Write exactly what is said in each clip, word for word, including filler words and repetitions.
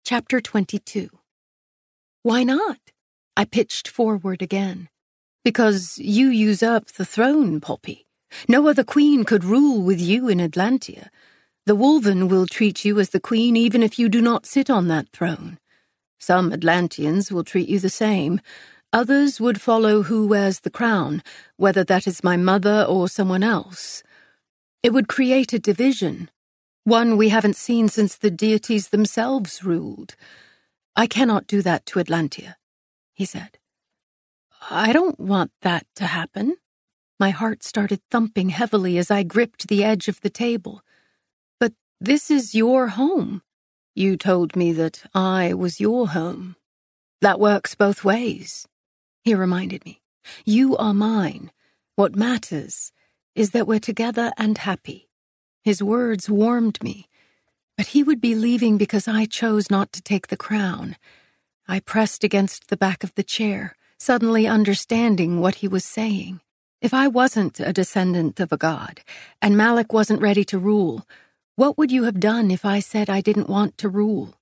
Chapter twenty-two. Why not? I pitched forward again. Because you use up the throne, Poppy. No other queen could rule with you in Atlantia. The Wolven will treat you as the queen even if you do not sit on that throne. Some Atlanteans will treat you the same. Others would follow who wears the crown, whether that is my mother or someone else. It would create a division, one we haven't seen since the deities themselves ruled. I cannot do that to Atlantia, he said. I don't want that to happen. My heart started thumping heavily as I gripped the edge of the table. But this is your home. You told me that I was your home. That works both ways, he reminded me. You are mine. What matters is that we're together and happy. His words warmed me, but he would be leaving because I chose not to take the crown. I pressed against the back of the chair, suddenly understanding what he was saying. If I wasn't a descendant of a god, and Malik wasn't ready to rule, what would you have done if I said I didn't want to rule?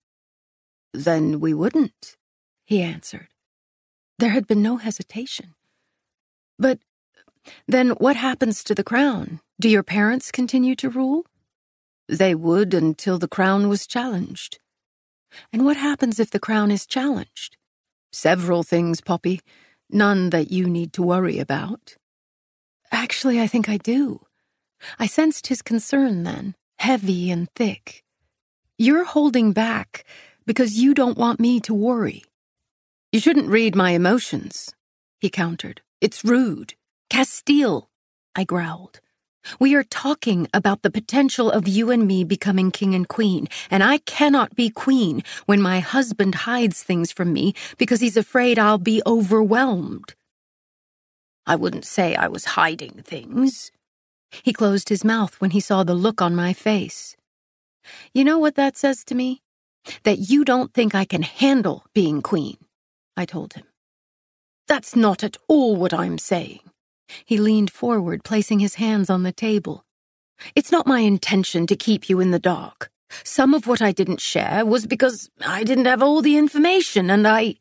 Then we wouldn't, he answered. There had been no hesitation. But then what happens to the crown? Do your parents continue to rule? They would until the crown was challenged. And what happens if the crown is challenged? Several things, Poppy. None that you need to worry about. Actually, I think I do. I sensed his concern then, heavy and thick. You're holding back because you don't want me to worry. You shouldn't read my emotions, he countered. It's rude. Castile, I growled. We are talking about the potential of you and me becoming king and queen, and I cannot be queen when my husband hides things from me because he's afraid I'll be overwhelmed. I wouldn't say I was hiding things. He closed his mouth when he saw the look on my face. You know what that says to me? That you don't think I can handle being queen, I told him. That's not at all what I'm saying. He leaned forward, placing his hands on the table. It's not my intention to keep you in the dark. Some of what I didn't share was because I didn't have all the information, and I...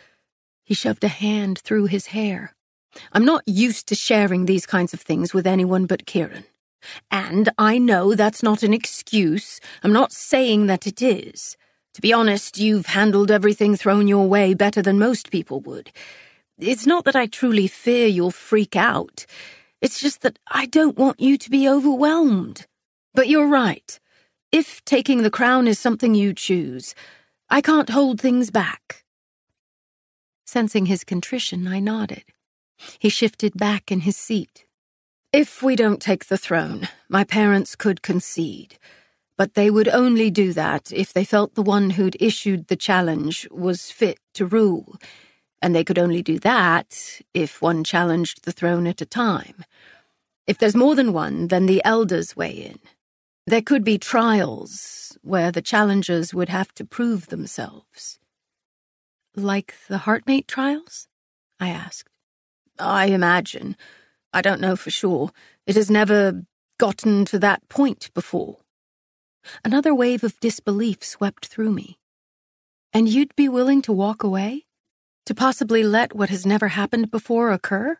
He shoved a hand through his hair. I'm not used to sharing these kinds of things with anyone but Kieran. And I know that's not an excuse. I'm not saying that it is. To be honest, you've handled everything thrown your way better than most people would. It's not that I truly fear you'll freak out. It's just that I don't want you to be overwhelmed. But you're right. If taking the crown is something you choose, I can't hold things back. Sensing his contrition, I nodded. He shifted back in his seat. If we don't take the throne, my parents could concede. But they would only do that if they felt the one who'd issued the challenge was fit to rule. And they could only do that if one challenged the throne at a time. If there's more than one, then the elders weigh in. There could be trials where the challengers would have to prove themselves. Like the Heartmate trials? I asked. I imagine. I don't know for sure. It has never gotten to that point before. Another wave of disbelief swept through me. And you'd be willing to walk away? To possibly let what has never happened before occur?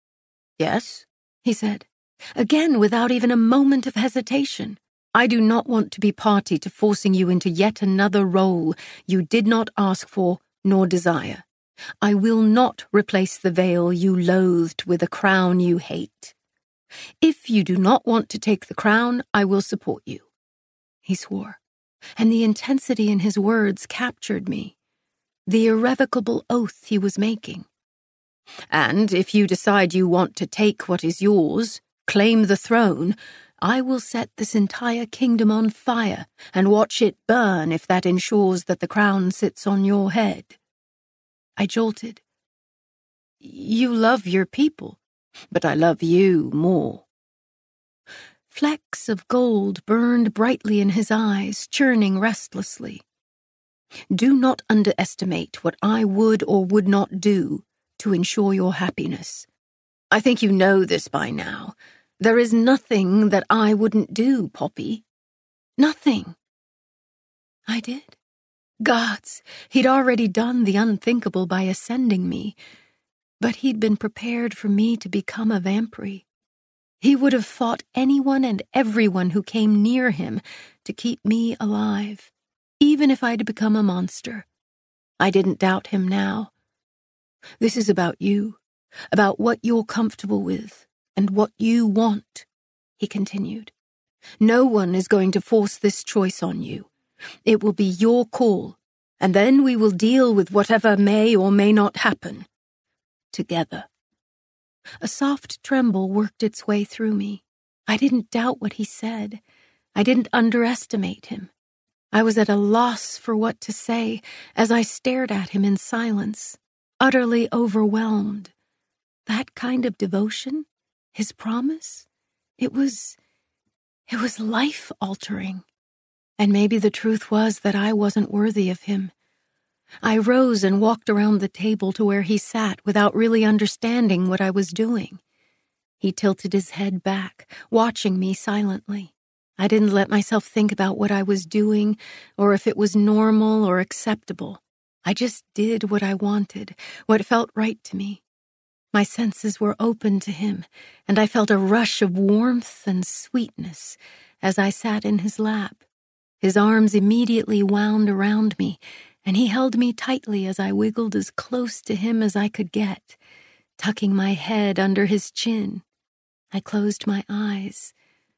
Yes, he said, again without even a moment of hesitation. I do not want to be party to forcing you into yet another role you did not ask for nor desire. I will not replace the veil you loathed with a crown you hate. If you do not want to take the crown, I will support you. He swore, and the intensity in his words captured me. The irrevocable oath he was making. And if you decide you want to take what is yours, claim the throne, I will set this entire kingdom on fire and watch it burn if that ensures that the crown sits on your head. I jolted. You love your people, but I love you more. Flecks of gold burned brightly in his eyes, churning restlessly. Do not underestimate what I would or would not do to ensure your happiness. I think you know this by now. There is nothing that I wouldn't do, Poppy. Nothing. I did. Gods, he'd already done the unthinkable by ascending me, but he'd been prepared for me to become a vampire. He would have fought anyone and everyone who came near him to keep me alive, even if I'd become a monster. I didn't doubt him now. This is about you, about what you're comfortable with and what you want, he continued. No one is going to force this choice on you. It will be your call, and then we will deal with whatever may or may not happen. Together. A soft tremble worked its way through me. I didn't doubt what he said. I didn't underestimate him. I was at a loss for what to say as I stared at him in silence, utterly overwhelmed. That kind of devotion, his promise, it was, it was life-altering. And maybe the truth was that I wasn't worthy of him. I rose and walked around the table to where he sat without really understanding what I was doing. He tilted his head back, watching me silently. I didn't let myself think about what I was doing or if it was normal or acceptable. I just did what I wanted, what felt right to me. My senses were open to him, and I felt a rush of warmth and sweetness as I sat in his lap. His arms immediately wound around me, and he held me tightly as I wiggled as close to him as I could get, tucking my head under his chin. I closed my eyes.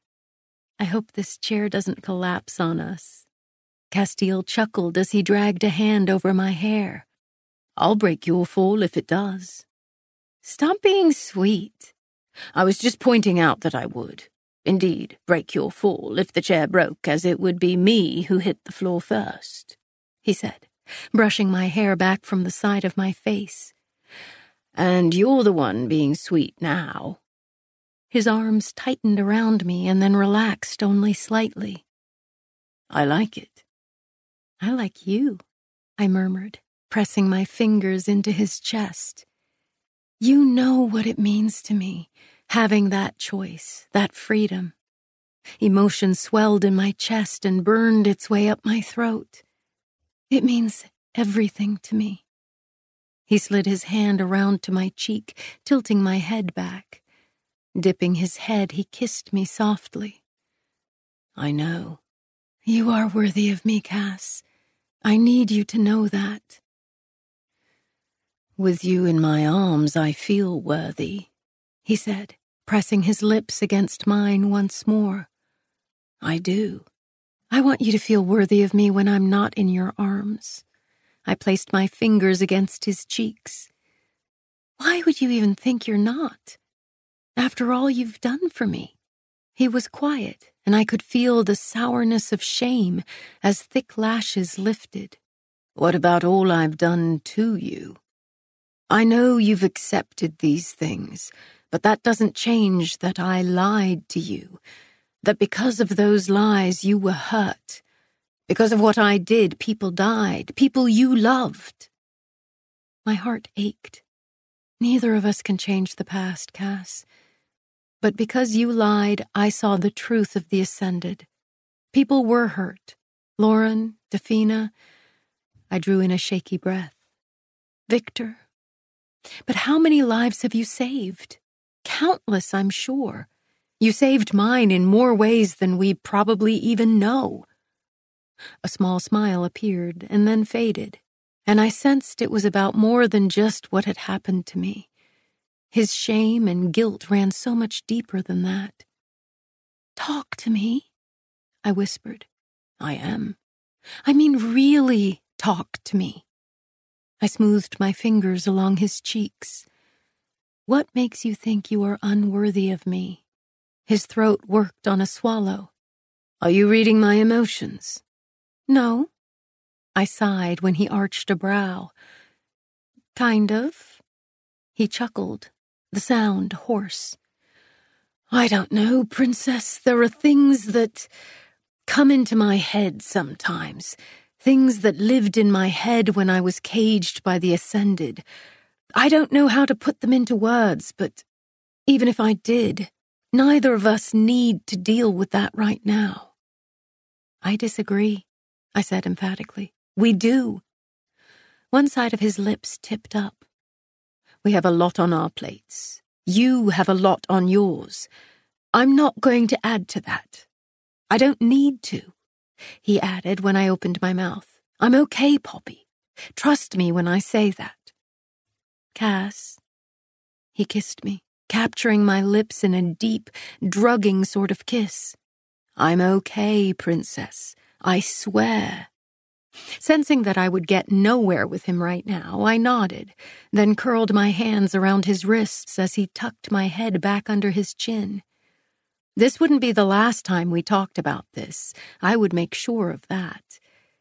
I hope this chair doesn't collapse on us. Castile chuckled as he dragged a hand over my hair. I'll break your fall if it does. Stop being sweet. I was just pointing out that I would. Indeed, break your fall if the chair broke, as it would be me who hit the floor first, he said, brushing my hair back from the side of my face. And you're the one being sweet now. His arms tightened around me and then relaxed only slightly. I like it. I like you, I murmured, pressing my fingers into his chest. You know what it means to me, having that choice, that freedom. Emotion swelled in my chest and burned its way up my throat. It means everything to me. He slid his hand around to my cheek, tilting my head back. Dipping his head, he kissed me softly. I know. You are worthy of me, Cass. I need you to know that. With you in my arms, I feel worthy, he said, pressing his lips against mine once more. I do. I want you to feel worthy of me when I'm not in your arms. I placed my fingers against his cheeks. Why would you even think you're not? After all you've done for me. He was quiet, and I could feel the sourness of shame as thick lashes lifted. What about all I've done to you? I know you've accepted these things, but that doesn't change that I lied to you, that because of those lies you were hurt. Because of what I did, people died, people you loved. My heart ached. Neither of us can change the past, Cass. But because you lied, I saw the truth of the Ascended. People were hurt. Lauren, Defina. I drew in a shaky breath. Victor. But how many lives have you saved? Countless, I'm sure. You saved mine in more ways than we probably even know. A small smile appeared and then faded, and I sensed it was about more than just what had happened to me. His shame and guilt ran so much deeper than that. Talk to me, I whispered. I am. I mean, really talk to me. I smoothed my fingers along his cheeks. What makes you think you are unworthy of me? His throat worked on a swallow. Are you reading my emotions? No. I sighed when he arched a brow. Kind of. He chuckled, the sound hoarse. I don't know, Princess. There are things that come into my head sometimes. Things that lived in my head when I was caged by the Ascended. I don't know how to put them into words, but even if I did, neither of us need to deal with that right now. I disagree, I said emphatically. We do. One side of his lips tipped up. We have a lot on our plates. You have a lot on yours. I'm not going to add to that. I don't need to, he added when I opened my mouth. I'm okay, Poppy. Trust me when I say that. Cass. He kissed me, capturing my lips in a deep, drugging sort of kiss. I'm okay, Princess. I swear. Sensing that I would get nowhere with him right now, I nodded, then curled my hands around his wrists as he tucked my head back under his chin. This wouldn't be the last time we talked about this. I would make sure of that.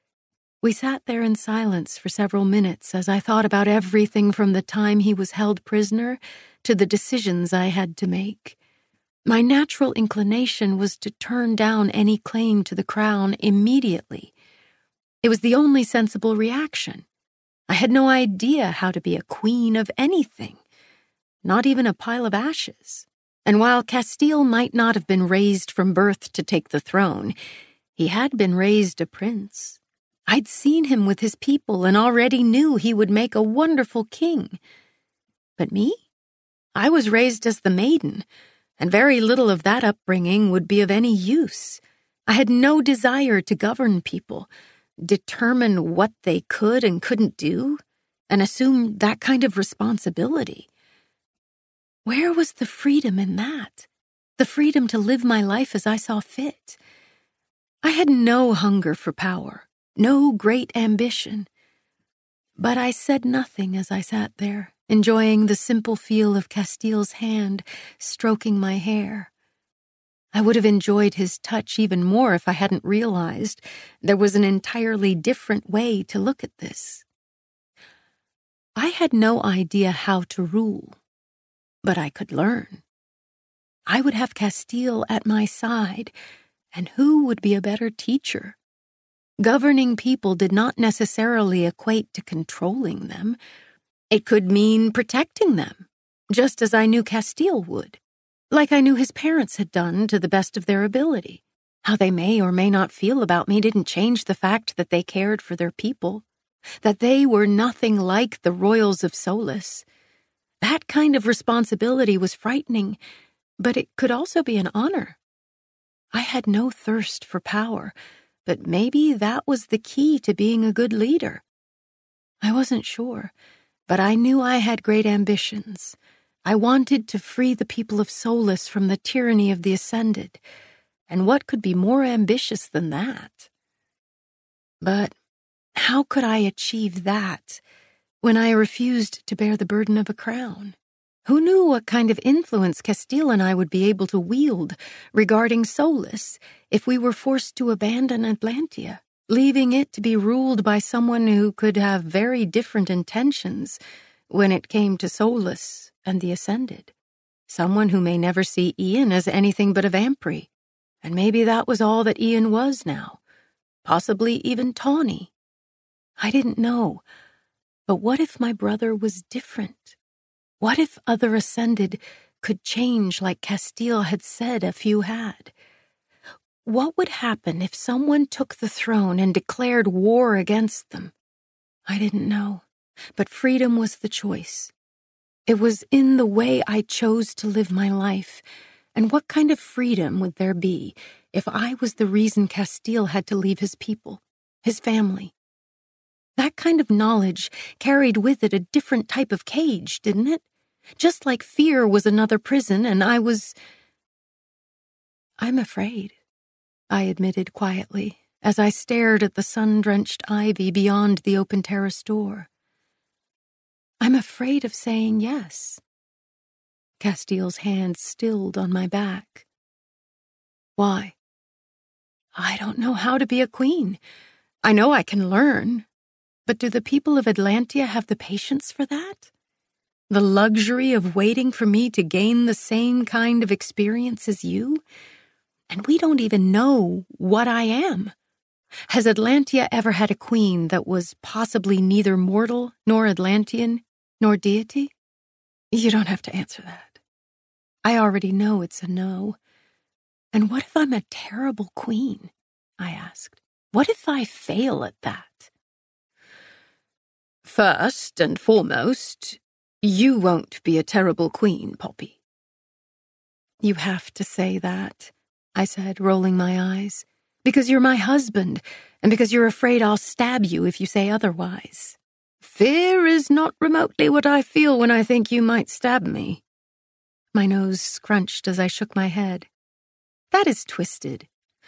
We sat there in silence for several minutes as I thought about everything from the time he was held prisoner to the decisions I had to make. My natural inclination was to turn down any claim to the crown immediately. It was the only sensible reaction. I had no idea how to be a queen of anything, not even a pile of ashes. And while Castile might not have been raised from birth to take the throne, he had been raised a prince. I'd seen him with his people and already knew he would make a wonderful king. But me? I was raised as the maiden, and very little of that upbringing would be of any use. I had no desire to govern people, determine what they could and couldn't do, and assume that kind of responsibility. Where was the freedom in that? The freedom to live my life as I saw fit? I had no hunger for power, no great ambition. But I said nothing as I sat there, enjoying the simple feel of Castile's hand stroking my hair. I would have enjoyed his touch even more if I hadn't realized there was an entirely different way to look at this. I had no idea how to rule, but I could learn. I would have Castile at my side, and who would be a better teacher? Governing people did not necessarily equate to controlling them. It could mean protecting them, just as I knew Castile would. Like I knew his parents had done to the best of their ability. How they may or may not feel about me didn't change the fact that they cared for their people, that they were nothing like the royals of Solis. That kind of responsibility was frightening, but it could also be an honor. I had no thirst for power, but maybe that was the key to being a good leader. I wasn't sure, but I knew I had great ambitions. I wanted to free the people of Solis from the tyranny of the Ascended, and what could be more ambitious than that? But how could I achieve that when I refused to bear the burden of a crown? Who knew what kind of influence Castile and I would be able to wield regarding Solis if we were forced to abandon Atlantia, leaving it to be ruled by someone who could have very different intentions when it came to Solis and the Ascended? Someone who may never see Ian as anything but a vampire, and maybe that was all that Ian was now, possibly even tawny. I didn't know, but what if my brother was different? What if other Ascended could change like Castile had said a few had? What would happen if someone took the throne and declared war against them? I didn't know, but freedom was the choice. It was in the way I chose to live my life, and what kind of freedom would there be if I was the reason Castile had to leave his people, his family? That kind of knowledge carried with it a different type of cage, didn't it? Just like fear was another prison, and I was... I'm afraid, I admitted quietly, as I stared at the sun-drenched ivy beyond the open terrace door. I'm afraid of saying yes. Castile's hand stilled on my back. Why? I don't know how to be a queen. I know I can learn. But do the people of Atlantia have the patience for that? The luxury of waiting for me to gain the same kind of experience as you? And we don't even know what I am. Has Atlantia ever had a queen that was possibly neither mortal, nor Atlantean, nor deity? You don't have to answer that. I already know it's a no. And what if I'm a terrible queen? I asked. What if I fail at that? First and foremost, you won't be a terrible queen, Poppy. You have to say that, I said, rolling my eyes, because you're my husband, and because you're afraid I'll stab you if you say otherwise. Fear is not remotely what I feel when I think you might stab me. My nose scrunched as I shook my head. That is twisted.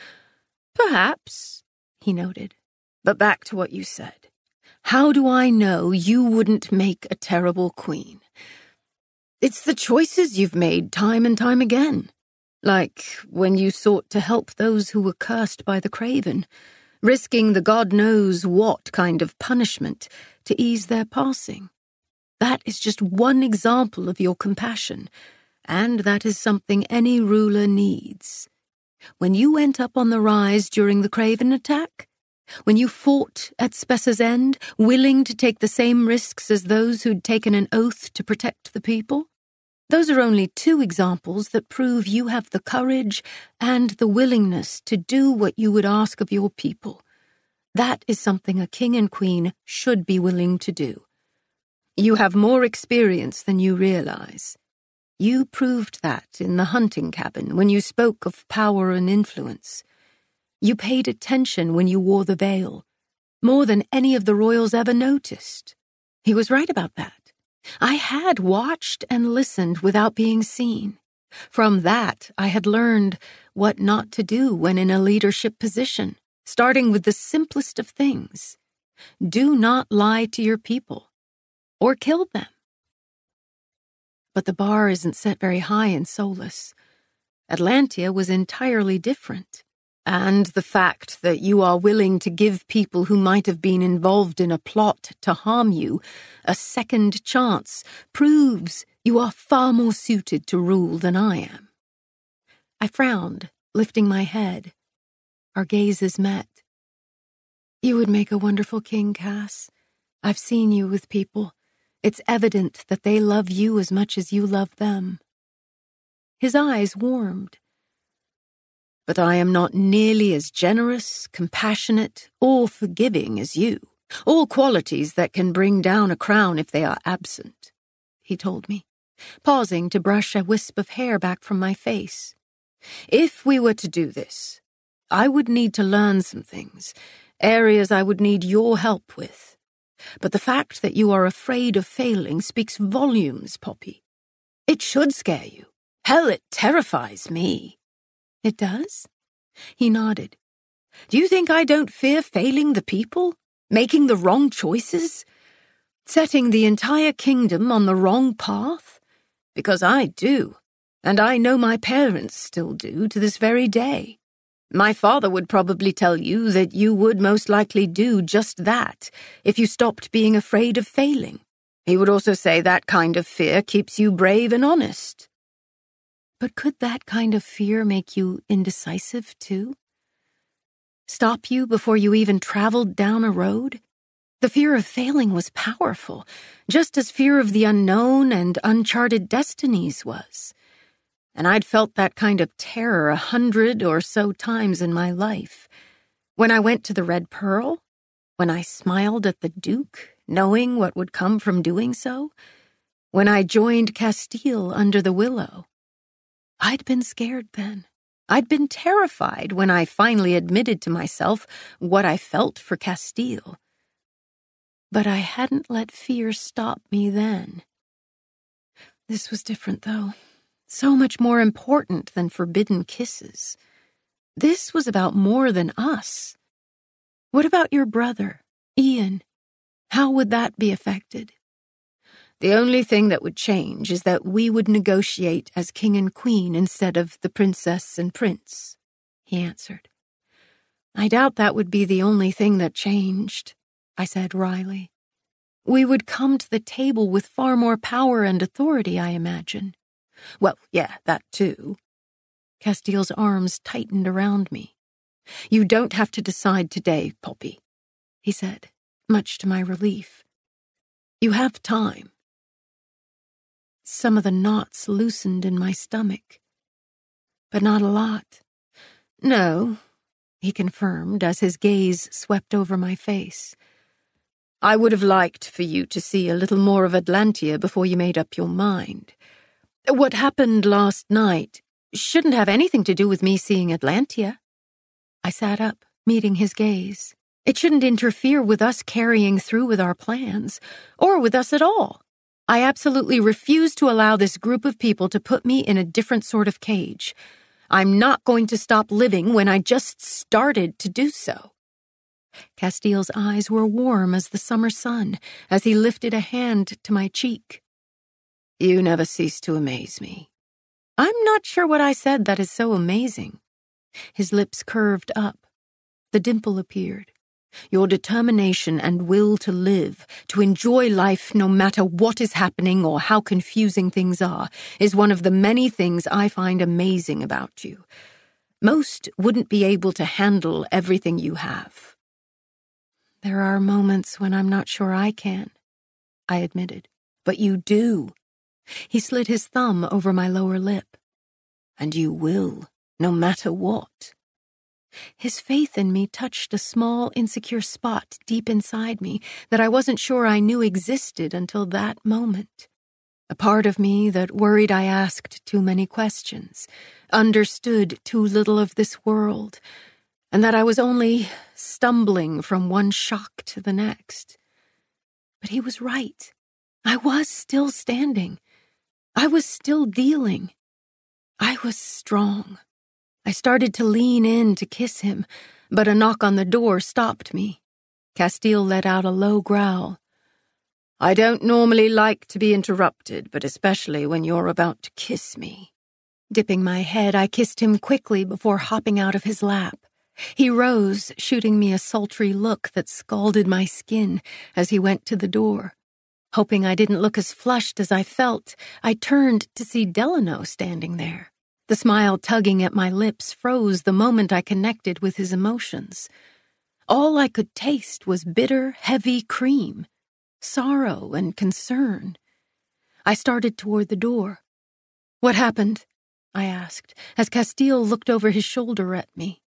Perhaps, he noted. But back to what you said. How do I know you wouldn't make a terrible queen? It's the choices you've made time and time again. Like when you sought to help those who were cursed by the Craven, risking the God knows what kind of punishment to ease their passing. That is just one example of your compassion, and that is something any ruler needs. When you went up on the rise during the Craven attack, when you fought at Spessa's End, willing to take the same risks as those who'd taken an oath to protect the people, those are only two examples that prove you have the courage and the willingness to do what you would ask of your people. That is something a king and queen should be willing to do. You have more experience than you realize. You proved that in the hunting cabin when you spoke of power and influence. You paid attention when you wore the veil, more than any of the royals ever noticed. He was right about that. I had watched and listened without being seen. From that, I had learned what not to do when in a leadership position, starting with the simplest of things. Do not lie to your people, or kill them. But the bar isn't set very high in Solus. Atlantia was entirely different. And the fact that you are willing to give people who might have been involved in a plot to harm you a second chance proves you are far more suited to rule than I am. I frowned, lifting my head. Our gazes met. You would make a wonderful king, Cass. I've seen you with people. It's evident that they love you as much as you love them. His eyes warmed. But I am not nearly as generous, compassionate, or forgiving as you, all qualities that can bring down a crown if they are absent, he told me, pausing to brush a wisp of hair back from my face. If we were to do this, I would need to learn some things, areas I would need your help with. But the fact that you are afraid of failing speaks volumes, Poppy. It should scare you. Hell, it terrifies me. It does? He nodded. Do you think I don't fear failing the people? Making the wrong choices? Setting the entire kingdom on the wrong path? Because I do, and I know my parents still do to this very day. My father would probably tell you that you would most likely do just that if you stopped being afraid of failing. He would also say that kind of fear keeps you brave and honest. But could that kind of fear make you indecisive, too? Stop you before you even traveled down a road? The fear of failing was powerful, just as fear of the unknown and uncharted destinies was. And I'd felt that kind of terror a hundred or so times in my life. When I went to the Red Pearl, when I smiled at the Duke, knowing what would come from doing so, when I joined Castile under the willow. I'd been scared then. I'd been terrified when I finally admitted to myself what I felt for Castile. But I hadn't let fear stop me then. This was different, though. So much more important than forbidden kisses. This was about more than us. What about your brother, Ian? How would that be affected? The only thing that would change is that we would negotiate as king and queen instead of the princess and prince, he answered. I doubt that would be the only thing that changed, I said wryly. We would come to the table with far more power and authority, I imagine. Well, yeah, that too. Castile's arms tightened around me. You don't have to decide today, Poppy, he said, much to my relief. You have time. Some of the knots loosened in my stomach, but not a lot. No, he confirmed as his gaze swept over my face. I would have liked for you to see a little more of Atlantia before you made up your mind. What happened last night shouldn't have anything to do with me seeing Atlantia." I sat up, meeting his gaze. It shouldn't interfere with us carrying through with our plans, or with us at all. I absolutely refuse to allow this group of people to put me in a different sort of cage. I'm not going to stop living when I just started to do so. Castile's eyes were warm as the summer sun as he lifted a hand to my cheek. "You never cease to amaze me." "I'm not sure what I said that is so amazing." His lips curved up. The dimple appeared. "Your determination and will to live, to enjoy life no matter what is happening or how confusing things are, is one of the many things I find amazing about you. Most wouldn't be able to handle everything you have." "There are moments when I'm not sure I can," I admitted. "But you do." He slid his thumb over my lower lip. "And you will, no matter what." His faith in me touched a small, insecure spot deep inside me that I wasn't sure I knew existed until that moment. A part of me that worried I asked too many questions, understood too little of this world, and that I was only stumbling from one shock to the next. But he was right. I was still standing. I was still dealing. I was strong. I started to lean in to kiss him, but a knock on the door stopped me. Castile let out a low growl. "I don't normally like to be interrupted, but especially when you're about to kiss me." Dipping my head, I kissed him quickly before hopping out of his lap. He rose, shooting me a sultry look that scalded my skin as he went to the door. Hoping I didn't look as flushed as I felt, I turned to see Delano standing there. The smile tugging at my lips froze the moment I connected with his emotions. All I could taste was bitter, heavy cream, sorrow and concern. I started toward the door. "What happened?" I asked, as Castile looked over his shoulder at me.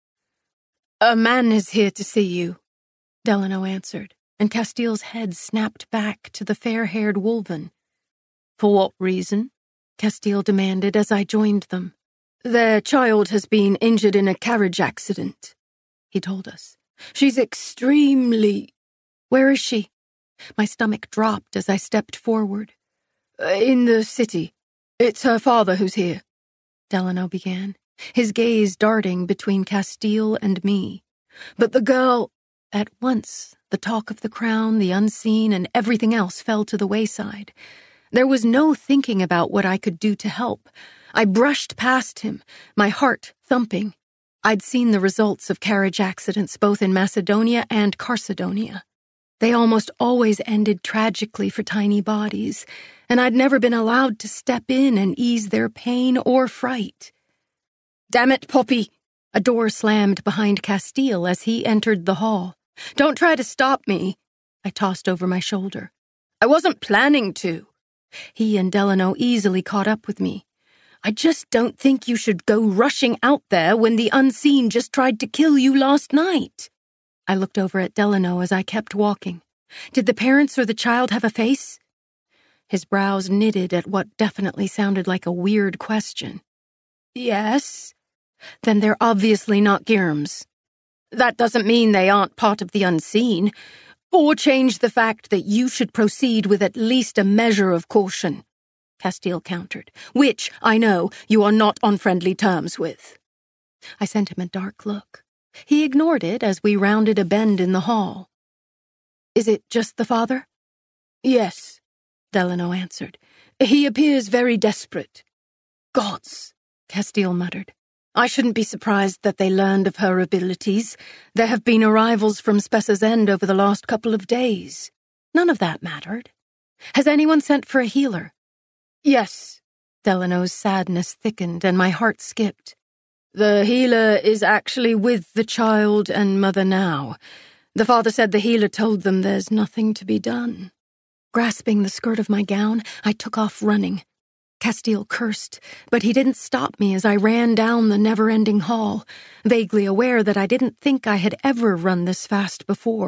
"A man is here to see you," Delano answered, and Castile's head snapped back to the fair-haired Wolven. "For what reason?" Castile demanded as I joined them. "Their child has been injured in a carriage accident," he told us. "She's extremely—" "Where is she?" My stomach dropped as I stepped forward. "In the city. It's her father who's here," Delano began, his gaze darting between Castile and me. "But the girl—" At once, the talk of the crown, the unseen, and everything else fell to the wayside. There was no thinking about what I could do to help. I brushed past him, my heart thumping. I'd seen the results of carriage accidents both in Macedonia and Carcedonia. They almost always ended tragically for tiny bodies, and I'd never been allowed to step in and ease their pain or fright. "Damn it, Poppy!" A door slammed behind Castile as he entered the hall. "Don't try to stop me," I tossed over my shoulder. "I wasn't planning to." He and Delano easily caught up with me. "I just don't think you should go rushing out there when the unseen just tried to kill you last night." I looked over at Delano as I kept walking. Did the parents or the child have a face? His brows knitted at what definitely sounded like a weird question. "Yes." "Then they're obviously not Girms." "That doesn't mean they aren't part of the unseen, or change the fact that you should proceed with at least a measure of caution," Castile countered, "which, I know, you are not on friendly terms with." I sent him a dark look. He ignored it as we rounded a bend in the hall. "Is it just the father?" "Yes," Delano answered. "He appears very desperate." "Gods," Castile muttered. "I shouldn't be surprised that they learned of her abilities. There have been arrivals from Spessa's End over the last couple of days." None of that mattered. "Has anyone sent for a healer?" "Yes." Delano's sadness thickened and my heart skipped. "The healer is actually with the child and mother now. The father said the healer told them there's nothing to be done." Grasping the skirt of my gown, I took off running. Castile cursed, but he didn't stop me as I ran down the never-ending hall, vaguely aware that I didn't think I had ever run this fast before.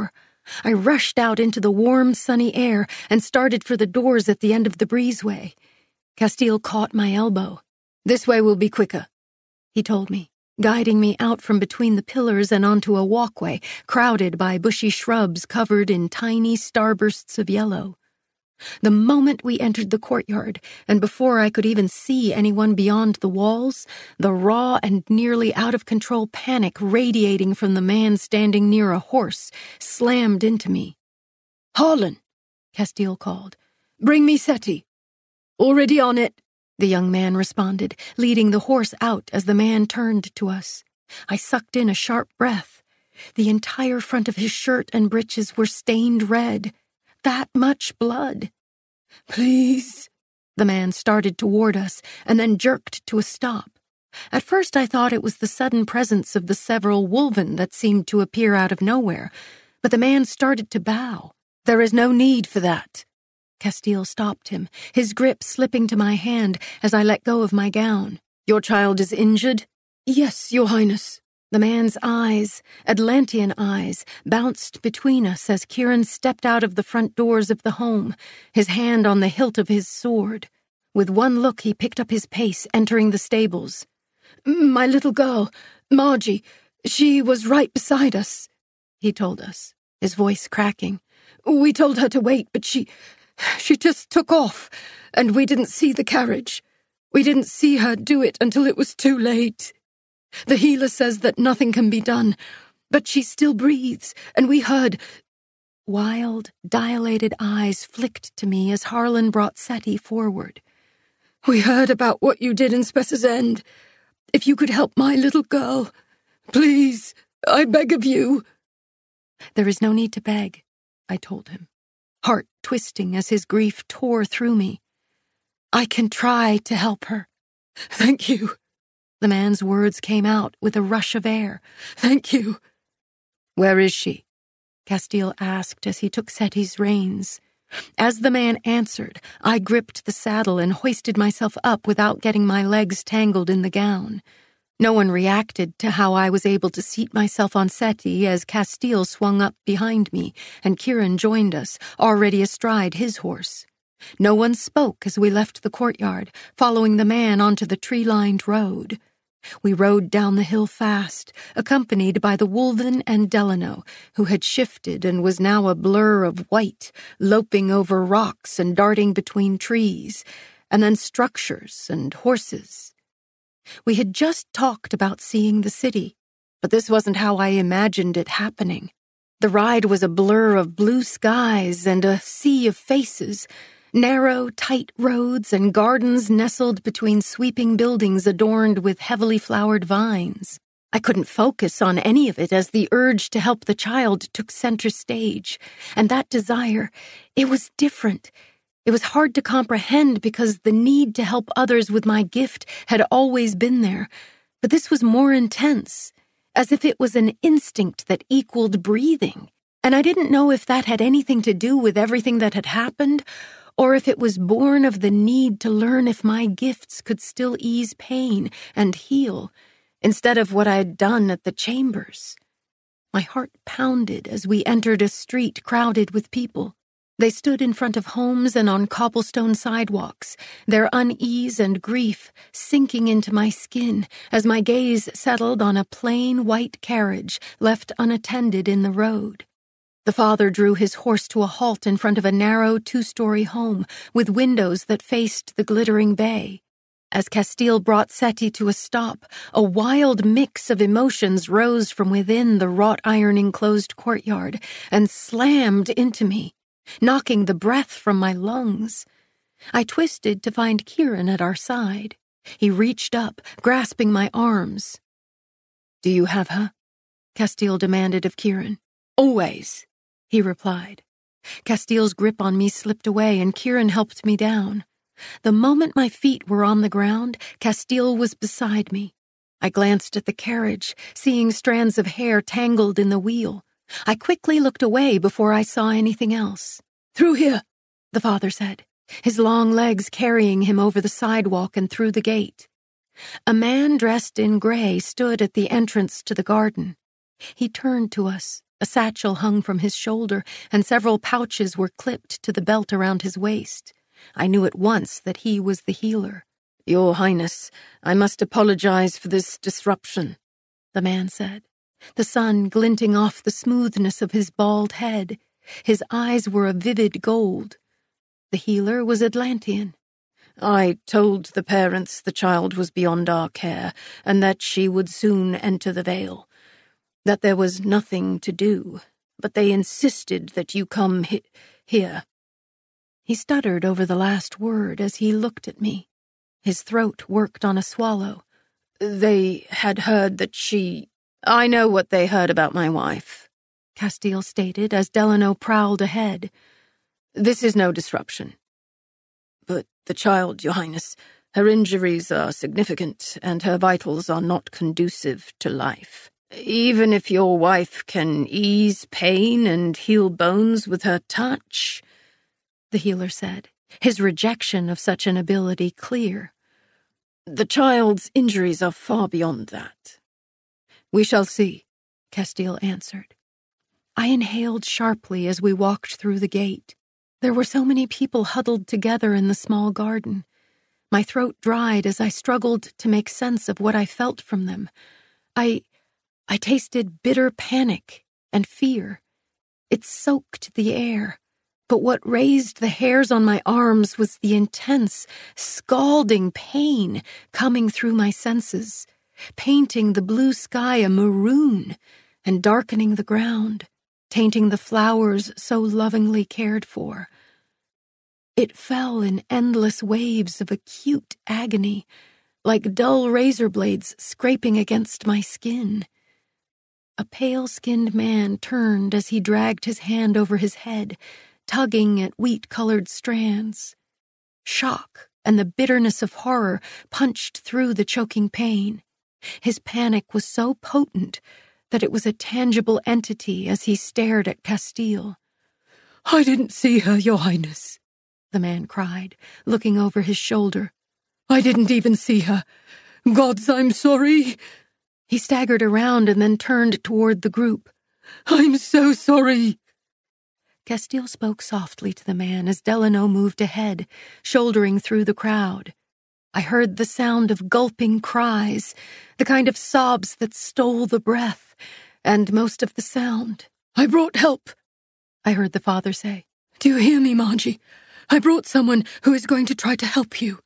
I rushed out into the warm, sunny air and started for the doors at the end of the breezeway. Castile caught my elbow. "This way will be quicker," he told me, guiding me out from between the pillars and onto a walkway crowded by bushy shrubs covered in tiny starbursts of yellow. The moment we entered the courtyard, and before I could even see anyone beyond the walls, the raw and nearly out-of-control panic radiating from the man standing near a horse slammed into me. "Harlan," Castile called. "Bring me Seti." "Already on it," the young man responded, leading the horse out as the man turned to us. I sucked in a sharp breath. The entire front of his shirt and breeches were stained red. That much blood. "Please." The man started toward us and then jerked to a stop. At first I thought it was the sudden presence of the several wolven that seemed to appear out of nowhere, but the man started to bow. "There is no need for that." Castile stopped him, his grip slipping to my hand as I let go of my gown. "Your child is injured?" "Yes, Your Highness." The man's eyes, Atlantean eyes, bounced between us as Kieran stepped out of the front doors of the home, his hand on the hilt of his sword. With one look, he picked up his pace, entering the stables. "My little girl, Margie, she was right beside us," he told us, his voice cracking. "We told her to wait, but she... she just took off, and we didn't see the carriage. We didn't see her do it until it was too late. The healer says that nothing can be done, but she still breathes, and we heard—" Wild, dilated eyes flicked to me as Harlan brought Seti forward. "We heard about what you did in Spess's End. If you could help my little girl, please, I beg of you." "There is no need to beg," I told him, heart twisting as his grief tore through me. "I can try to help her." "Thank you." The man's words came out with a rush of air. "Thank you." "Where is she?" Castile asked as he took Seti's reins. As the man answered, I gripped the saddle and hoisted myself up without getting my legs tangled in the gown. No one reacted to how I was able to seat myself on Seti as Castile swung up behind me and Kieran joined us, already astride his horse. No one spoke as we left the courtyard, following the man onto the tree-lined road. We rode down the hill fast, accompanied by the wolven and Delano, who had shifted and was now a blur of white, loping over rocks and darting between trees, and then structures and horses. We had just talked about seeing the city, but this wasn't how I imagined it happening. The ride was a blur of blue skies and a sea of faces, narrow, tight roads and gardens nestled between sweeping buildings adorned with heavily flowered vines. I couldn't focus on any of it as the urge to help the child took center stage, and that desire, it was different. It was hard to comprehend because the need to help others with my gift had always been there, but this was more intense, as if it was an instinct that equaled breathing, and I didn't know if that had anything to do with everything that had happened, or if it was born of the need to learn if my gifts could still ease pain and heal, instead of what I had done at the chambers. My heart pounded as we entered a street crowded with people. They stood in front of homes and on cobblestone sidewalks, their unease and grief sinking into my skin as my gaze settled on a plain white carriage left unattended in the road. The father drew his horse to a halt in front of a narrow two-story home with windows that faced the glittering bay. As Castile brought Seti to a stop, a wild mix of emotions rose from within the wrought-iron enclosed courtyard and slammed into me, knocking the breath from my lungs. I twisted to find Kieran at our side. He reached up, grasping my arms. "Do you have her?" Castile demanded of Kieran. "Always," he replied. Castile's grip on me slipped away and Kieran helped me down. The moment my feet were on the ground, Castile was beside me. I glanced at the carriage, seeing strands of hair tangled in the wheel. I quickly looked away before I saw anything else. "Through here," the father said, his long legs carrying him over the sidewalk and through the gate. A man dressed in gray stood at the entrance to the garden. He turned to us, A satchel hung from his shoulder, and several pouches were clipped to the belt around his waist. I knew at once that he was the healer. "Your Highness, I must apologize for this disruption," the man said, the sun glinting off the smoothness of his bald head. His eyes were a vivid gold. The healer was Atlantean. "I told the parents the child was beyond our care, and that she would soon enter the veil. That there was nothing to do, but they insisted that you come he- here." He stuttered over the last word as he looked at me. His throat worked on a swallow. "They had heard that she... I know what they heard about my wife," Castile stated as Delano prowled ahead. "This is no disruption. But the child, Your Highness, her injuries are significant, and her vitals are not conducive to life. Even if your wife can ease pain and heal bones with her touch," the healer said, his rejection of such an ability clear, "the child's injuries are far beyond that." "We shall see," Castile answered. I inhaled sharply as we walked through the gate. There were so many people huddled together in the small garden. My throat dried as I struggled to make sense of what I felt from them. I... I tasted bitter panic and fear. It soaked the air, but what raised the hairs on my arms was the intense, scalding pain coming through my senses, painting the blue sky a maroon and darkening the ground, tainting the flowers so lovingly cared for. It fell in endless waves of acute agony, like dull razor blades scraping against my skin. A pale-skinned man turned as he dragged his hand over his head, tugging at wheat-colored strands. Shock and the bitterness of horror punched through the choking pain. His panic was so potent that it was a tangible entity as he stared at Castile. "I didn't see her, Your Highness," the man cried, looking over his shoulder. "I didn't even see her. Gods, I'm sorry." He staggered around and then turned toward the group. "I'm so sorry." Castile spoke softly to the man as Delano moved ahead, shouldering through the crowd. I heard the sound of gulping cries, the kind of sobs that stole the breath, and most of the sound. "I brought help," I heard the father say. "Do you hear me, Margie? I brought someone who is going to try to help you."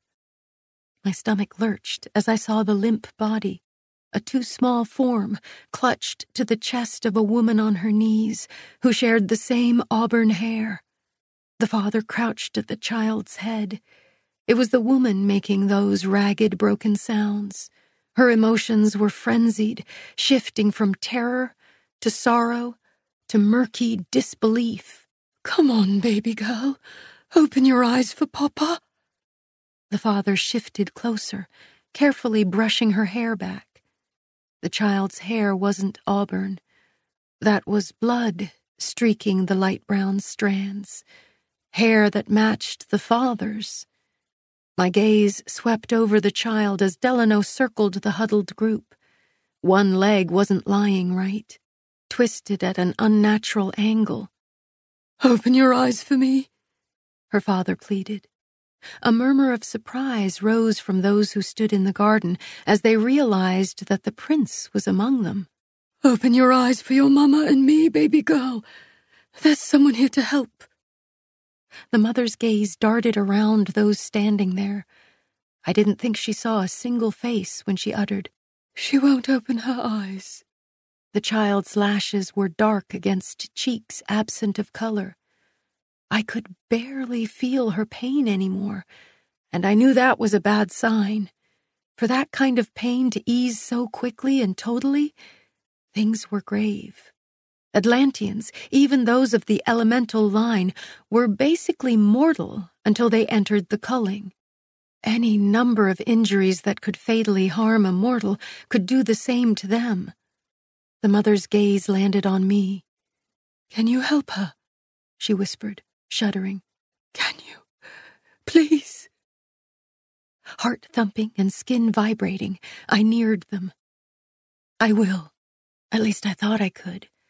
My stomach lurched as I saw the limp body, a too small form clutched to the chest of a woman on her knees who shared the same auburn hair. The father crouched at the child's head. It was the woman making those ragged, broken sounds. Her emotions were frenzied, shifting from terror to sorrow to murky disbelief. "Come on, baby girl. Open your eyes for Papa." The father shifted closer, carefully brushing her hair back. The child's hair wasn't auburn. That was blood streaking the light brown strands, hair that matched the father's. My gaze swept over the child as Delano circled the huddled group. One leg wasn't lying right, twisted at an unnatural angle. "Open your eyes for me," her father pleaded. A murmur of surprise rose from those who stood in the garden as they realized that the prince was among them. "Open your eyes for your mama and me, baby girl. There's someone here to help." The mother's gaze darted around those standing there. I didn't think she saw a single face when she uttered, "She won't open her eyes." The child's lashes were dark against cheeks absent of color. I could barely feel her pain anymore, and I knew that was a bad sign. For that kind of pain to ease so quickly and totally, things were grave. Atlanteans, even those of the elemental line, were basically mortal until they entered the culling. Any number of injuries that could fatally harm a mortal could do the same to them. The mother's gaze landed on me. "Can you help her?" she whispered, shuddering. "Can you? Please?" Heart thumping and skin vibrating, I neared them. "I will. At least I thought I could."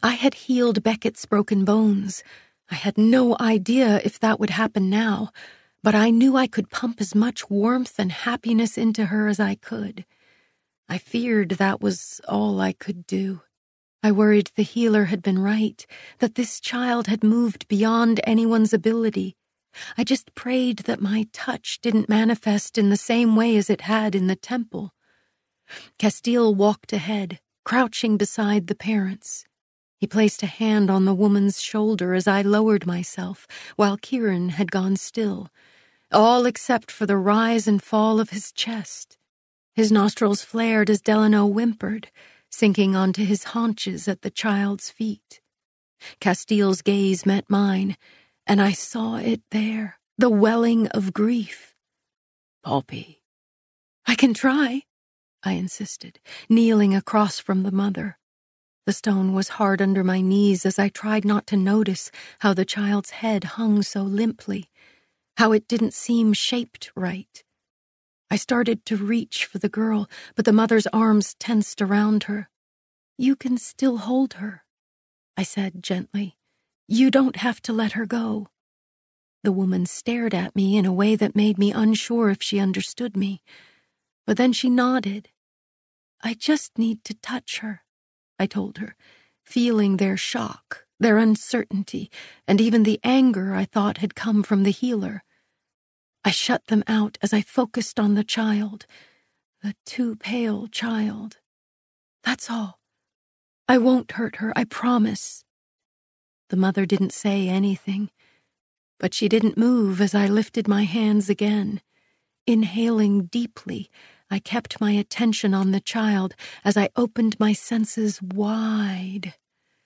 I had healed Beckett's broken bones. I had no idea if that would happen now, but I knew I could pump as much warmth and happiness into her as I could. I feared that was all I could do. I worried the healer had been right, that this child had moved beyond anyone's ability. I just prayed that my touch didn't manifest in the same way as it had in the temple. Castile walked ahead, crouching beside the parents. He placed a hand on the woman's shoulder as I lowered myself, while Kieran had gone still, all except for the rise and fall of his chest. His nostrils flared as Delano whimpered, sinking onto his haunches at the child's feet. Castile's gaze met mine, and I saw it there, the welling of grief. "Poppy." "I can try," I insisted, kneeling across from the mother. The stone was hard under my knees as I tried not to notice how the child's head hung so limply, how it didn't seem shaped right. I started to reach for the girl, but the mother's arms tensed around her. "You can still hold her," I said gently. "You don't have to let her go." The woman stared at me in a way that made me unsure if she understood me, but then she nodded. "I just need to touch her," I told her, feeling their shock, their uncertainty, and even the anger I thought had come from the healer. I shut them out as I focused on the child, the too pale child. "That's all. I won't hurt her, I promise." The mother didn't say anything, but she didn't move as I lifted my hands again. Inhaling deeply, I kept my attention on the child as I opened my senses wide.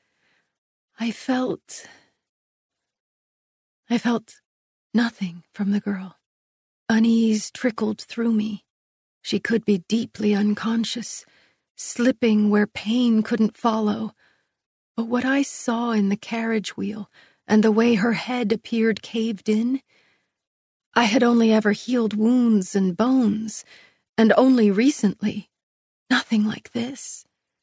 I felt... I felt nothing from the girl. Unease trickled through me. She could be deeply unconscious, slipping where pain couldn't follow. But what I saw in the carriage wheel and the way her head appeared caved in, I had only ever healed wounds and bones, and only recently. Nothing like this.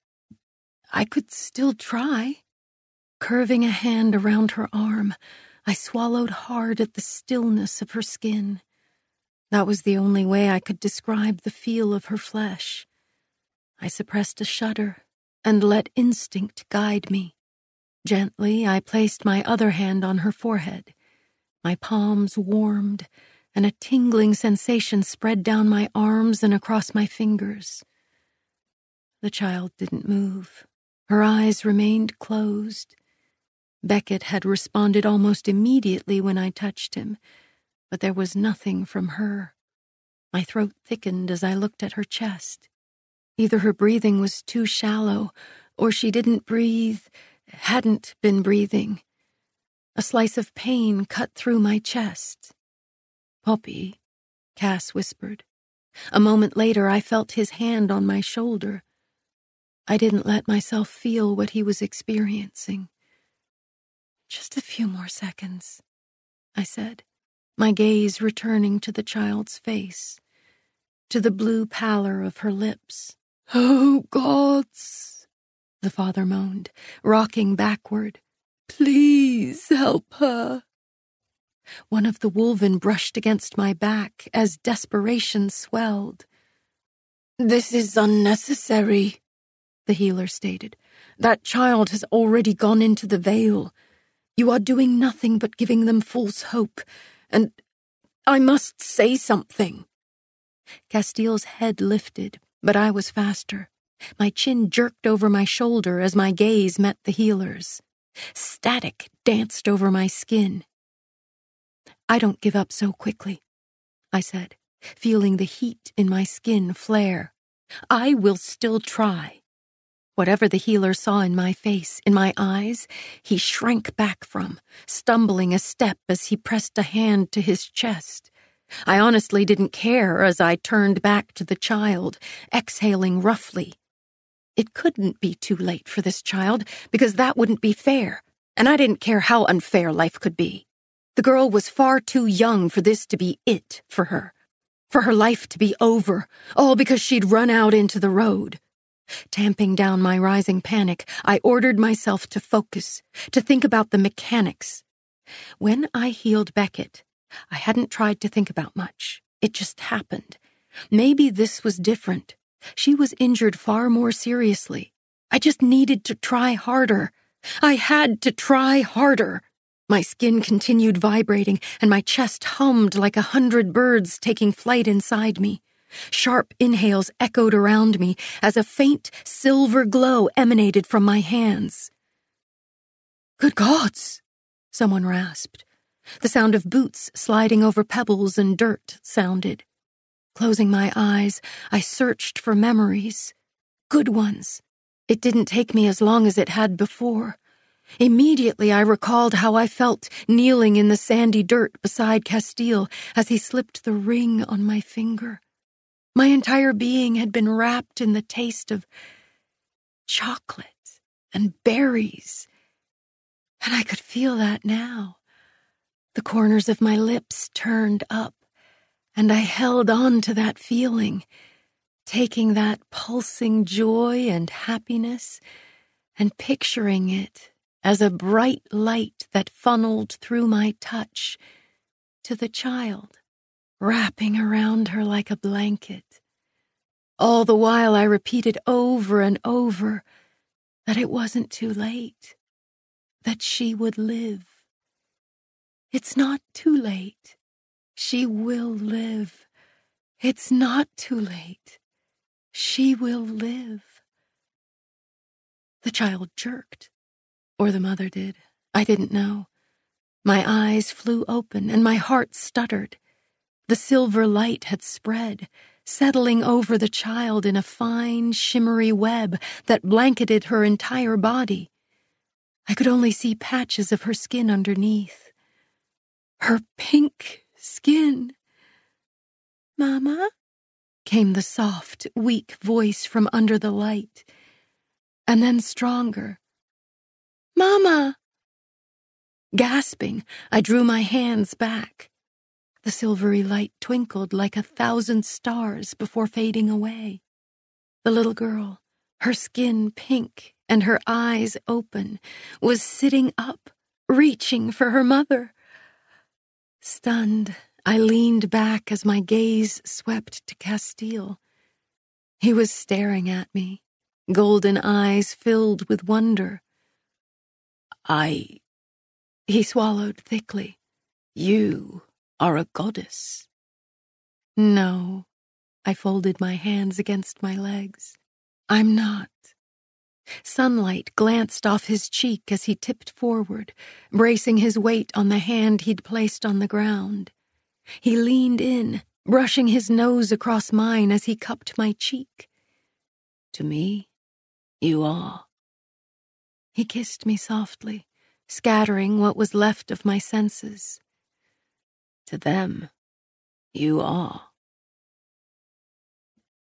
I could still try. Curving a hand around her arm, I swallowed hard at the stillness of her skin. That was the only way I could describe the feel of her flesh. I suppressed a shudder and let instinct guide me. Gently, I placed my other hand on her forehead. My palms warmed, and a tingling sensation spread down my arms and across my fingers. The child didn't move. Her eyes remained closed. Beckett had responded almost immediately when I touched him, but there was nothing from her. My throat thickened as I looked at her chest. Either her breathing was too shallow, or she didn't breathe, hadn't been breathing. A slice of pain cut through my chest. "Poppy," Cass whispered. A moment later, I felt his hand on my shoulder. I didn't let myself feel what he was experiencing. "Just a few more seconds," I said, my gaze returning to the child's face, to the blue pallor of her lips. "Oh, gods," the father moaned, rocking backward. "Please help her." One of the wolven brushed against my back as desperation swelled. "This is unnecessary," the healer stated. "That child has already gone into the veil. You are doing nothing but giving them false hope, and I must say something." Castile's head lifted, but I was faster. My chin jerked over my shoulder as my gaze met the healer's. Static danced over my skin. "I don't give up so quickly," I said, feeling the heat in my skin flare. "I will still try." Whatever the healer saw in my face, in my eyes, he shrank back from, stumbling a step as he pressed a hand to his chest. I honestly didn't care as I turned back to the child, exhaling roughly. It couldn't be too late for this child, because that wouldn't be fair, and I didn't care how unfair life could be. The girl was far too young for this to be it for her, for her life to be over, all because she'd run out into the road. Tamping down my rising panic, I ordered myself to focus, to think about the mechanics. When I healed Beckett, I hadn't tried to think about much. It just happened. Maybe this was different. She was injured far more seriously. I just needed to try harder. I had to try harder. My skin continued vibrating, and my chest hummed like a hundred birds taking flight inside me. Sharp inhales echoed around me as a faint silver glow emanated from my hands. "Good gods!" someone rasped. The sound of boots sliding over pebbles and dirt sounded. Closing my eyes, I searched for memories. Good ones. It didn't take me as long as it had before. Immediately I recalled how I felt kneeling in the sandy dirt beside Castile as he slipped the ring on my finger. My entire being had been wrapped in the taste of chocolate and berries, and I could feel that now. The corners of my lips turned up, and I held on to that feeling, taking that pulsing joy and happiness and picturing it as a bright light that funneled through my touch to the child, wrapping around her like a blanket. All the while I repeated over and over that it wasn't too late, that she would live. It's not too late. She will live. It's not too late. She will live. The child jerked, or the mother did. I didn't know. My eyes flew open and my heart stuttered. The silver light had spread, settling over the child in a fine, shimmery web that blanketed her entire body. I could only see patches of her skin underneath. Her pink skin. "Mama?" came the soft, weak voice from under the light, and then stronger. "Mama!" Gasping, I drew my hands back. The silvery light twinkled like a thousand stars before fading away. The little girl, her skin pink and her eyes open, was sitting up, reaching for her mother. Stunned, I leaned back as my gaze swept to Castile. He was staring at me, golden eyes filled with wonder. I... He swallowed thickly. "You are a goddess." "No." I folded my hands against my legs. "I'm not." Sunlight glanced off his cheek as he tipped forward, bracing his weight on the hand he'd placed on the ground. He leaned in, brushing his nose across mine as he cupped my cheek. "To me, you are." He kissed me softly, scattering what was left of my senses. "To them, you are."